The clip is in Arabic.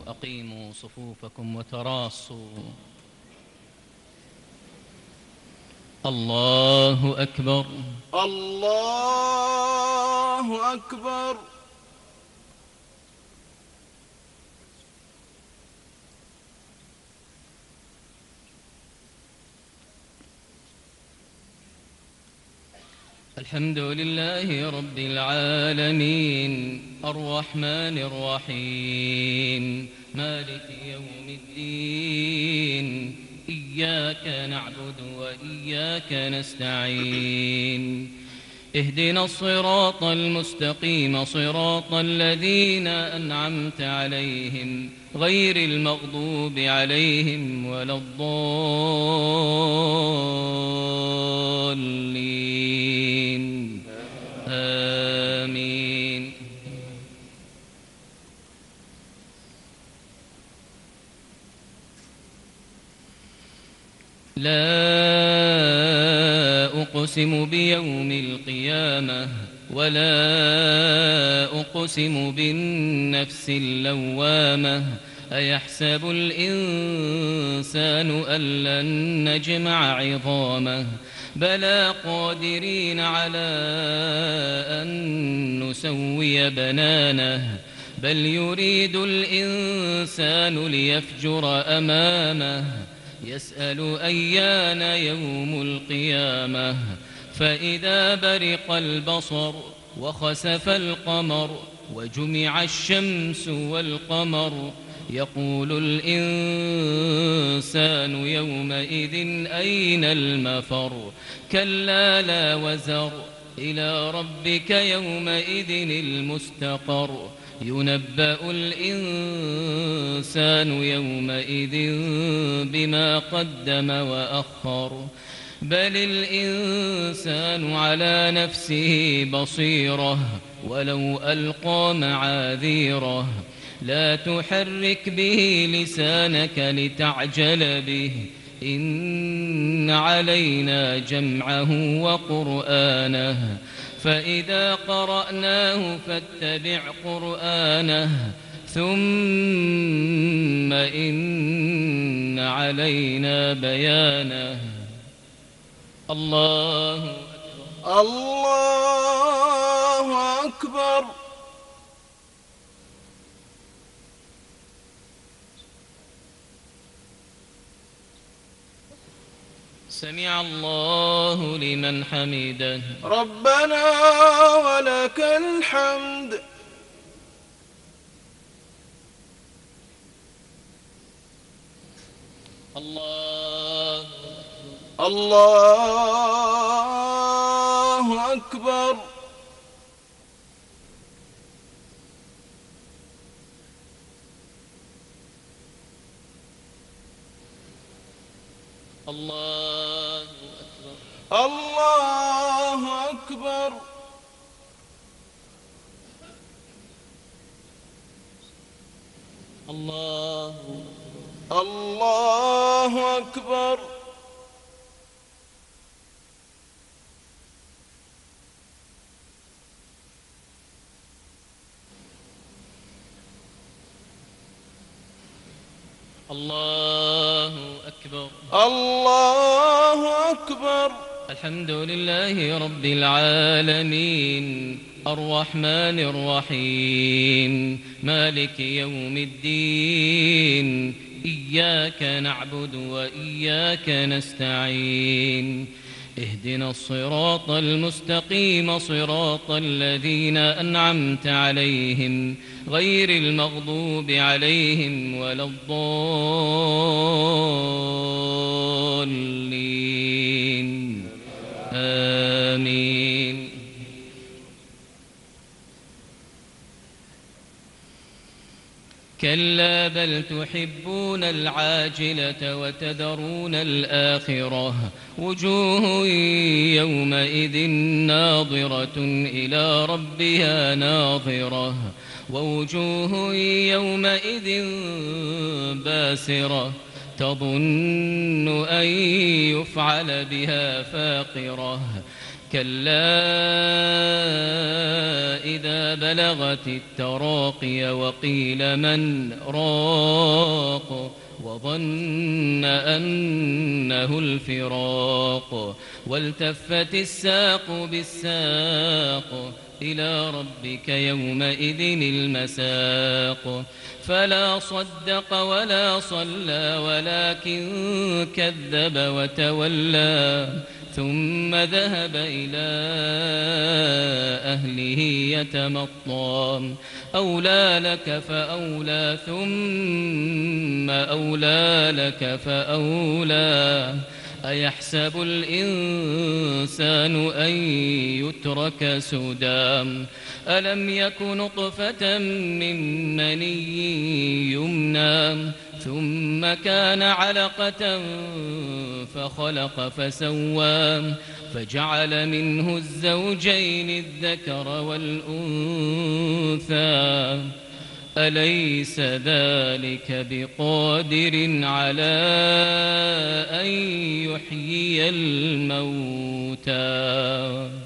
أقيموا صفوفكم وتراصوا. الله أكبر. الله أكبر. الحمد لله رب العالمين الرحمن الرحيم مالك يوم الدين إياك نعبد وإياك نستعين اهدنا الصراط المستقيم صراط الذين أنعمت عليهم غير المغضوب عليهم ولا الضالين آمين. لا أقسم بيوم القيامة ولا أقسم بالنفس اللوامة أيحسب الإنسان أن لن نجمع عظامه بلى قادرين على أن نسوي بنانه بل يريد الإنسان ليفجر أمامه يسأل أيان يوم القيامة فإذا برق البصر وخسف القمر وجمع الشمس والقمر يقول الإنسان يومئذ أين المفر كلا لا وزر إلى ربك يومئذ المستقر ينبأ الإنسان يومئذ بما قدم وأخر بل الإنسان على نفسه بصيرة ولو ألقى معاذيره لا تحرك به لسانك لتعجل به إن علينا جمعه وقرآنه فإذا قرأناه فاتبع قرآنه ثم إن علينا بيانه. الله أكبر. الله أكبر. سمع الله لمن حمده ربنا ولك الحمد. الله الله أكبر. الله أكبر. الله أكبر. الله الله أكبر. الله أكبر. الله أكبر. الحمد لله رب العالمين الرحمن الرحيم مالك يوم الدين إياك نعبد وإياك نستعين اهدنا الصراط المستقيم صراط الذين أنعمت عليهم غير المغضوب عليهم ولا الضالين آمين. كلا بل تحبون العاجلة وتذرون الآخرة وجوه يومئذ ناظرة إلى ربها ناظرة ووجوه يومئذ باسرة تظن أن يفعل بها فاقرة كلا إذا بلغت التراقي وقيل من راق وظن أنه الفراق والتفت الساق بالساق إلى ربك يومئذ المساق فلا صدق ولا صلى ولكن كذب وتولى ثم ذهب إلى أهله يتمطى أولى لك فأولى ثم أولى لك فأولى أيحسب الإنسان أن يترك سدى ألم يك نطفة من مني يمنى ثم كان علقة فخلق فسوى فجعل منه الزوجين الذكر والأنثى أليس ذلك بقادر على أن يحيي الموتى